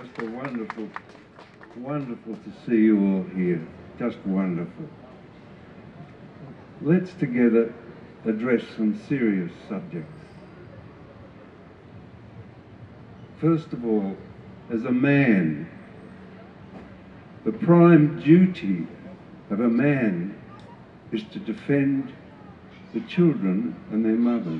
just a wonderful, wonderful to see you all here. Just wonderful. Let's together address some serious subjects. First of all, as a man, the prime duty of a man is to defend the children and their mothers.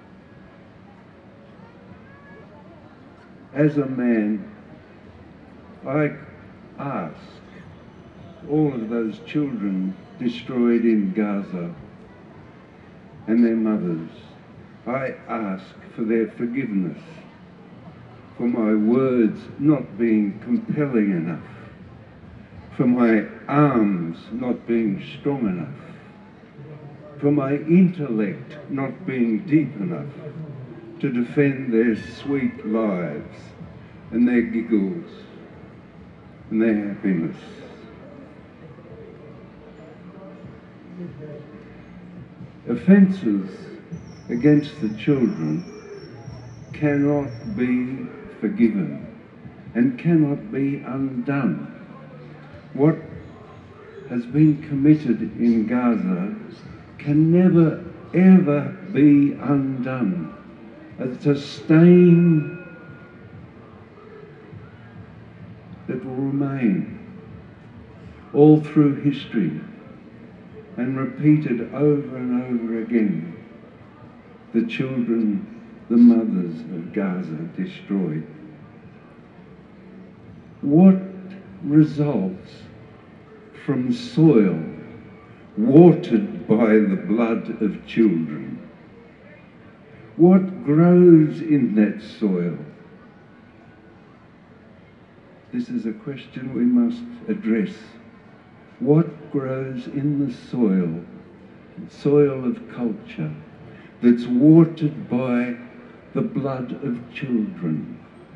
As a man, I ask all of those children destroyed in Gaza and their mothers, I ask for their forgiveness, for my words not being compelling enough, for my arms not being strong enough, for my intellect not being deep enough to defend their sweet lives and their giggles and their happiness. Offences against the children cannot be forgiven and cannot be undone. What has been committed in Gaza can never ever be undone. It's a stain that will remain all through history and repeated over and over again. The children, the mothers of Gaza destroyed. What results from soil watered by the blood of children? What grows in that soil? This is a question we must address. What grows in the soil of culture, that's watered by the blood of children,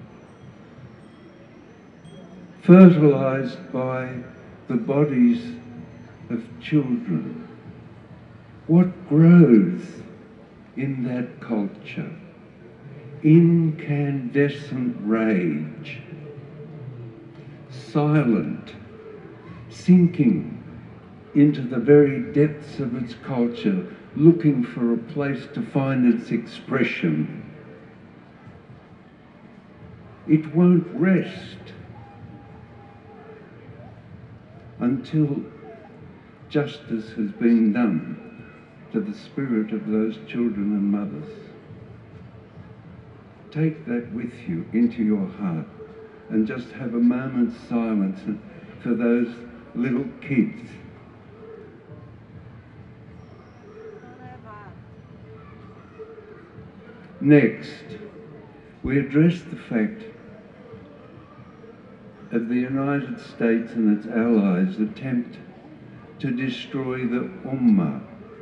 fertilised by the bodies of children? What grows in that culture? Incandescent rage, silent, sinking into the very depths of its culture, looking for a place to find its expression. It won't rest until justice has been done to the spirit of those children and mothers. Take that with you into your heart and just have a moment's silence for those little kids. Next, we address the fact of the United States and its allies' attempt to destroy the Ummah,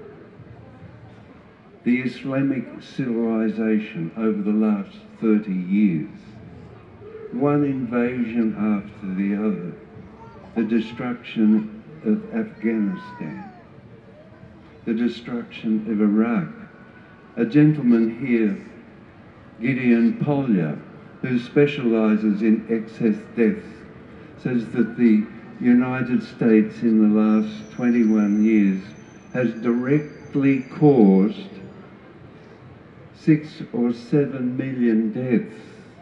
the Islamic civilization, over the last 30 years. One invasion after the other. The destruction of Afghanistan, the destruction of Iraq. A gentleman here, Gideon Polya, who specialises in excess deaths, says that the United States in the last 21 years has directly caused 6 or 7 million deaths,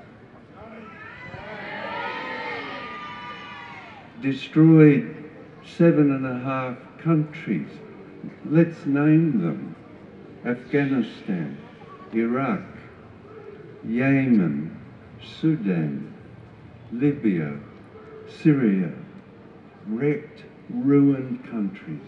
destroyed 7.5 countries. Let's name them: Afghanistan, Iraq, Yemen, Sudan, Libya, Syria, wrecked, ruined countries.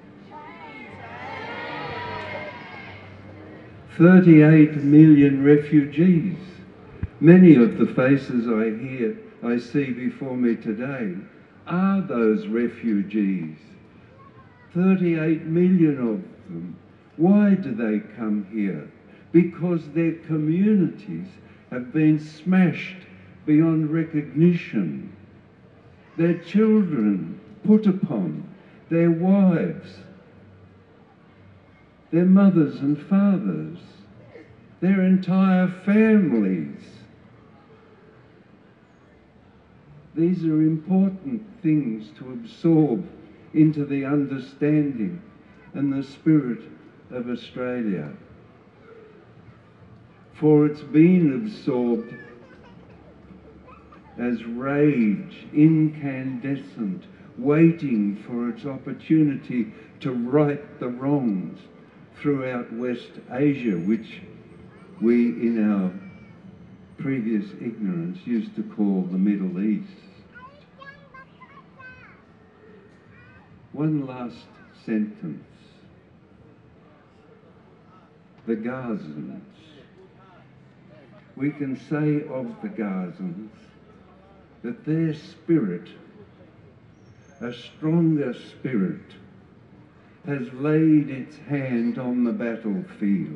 38 million refugees. Many of the faces I see before me today are those refugees. 38 million of them. Why do they come here? Because their communities have been smashed beyond recognition. Their children put upon, their wives, their mothers and fathers, their entire families. These are important things to absorb into the understanding and the spirit of Australia. For it's been absorbed as rage, incandescent, waiting for its opportunity to right the wrongs throughout West Asia, which we in our previous ignorance used to call the Middle East. One last sentence. The Gazans. We can say of the Gazans that their spirit, a stronger spirit, has laid its hand on the battlefield.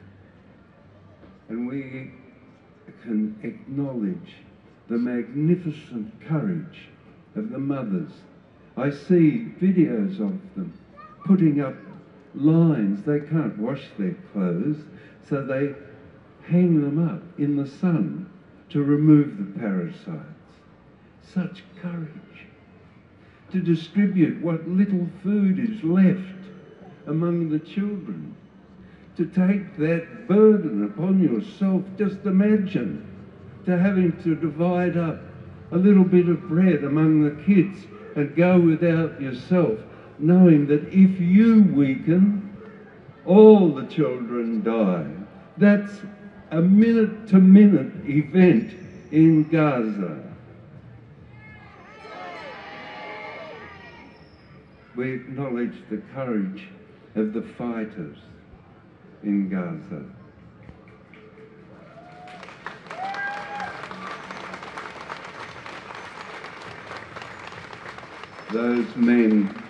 And we can acknowledge the magnificent courage of the mothers. I see videos of them putting up lines. They can't wash their clothes, so they hang them up in the sun to remove the parasites. Such courage to distribute what little food is left among the children, to take that burden upon yourself. Just imagine to having to divide up a little bit of bread among the kids and go without yourself, knowing that if you weaken, all the children die. That's a minute-to-minute event in Gaza. We acknowledge the courage of the fighters in Gaza. Those men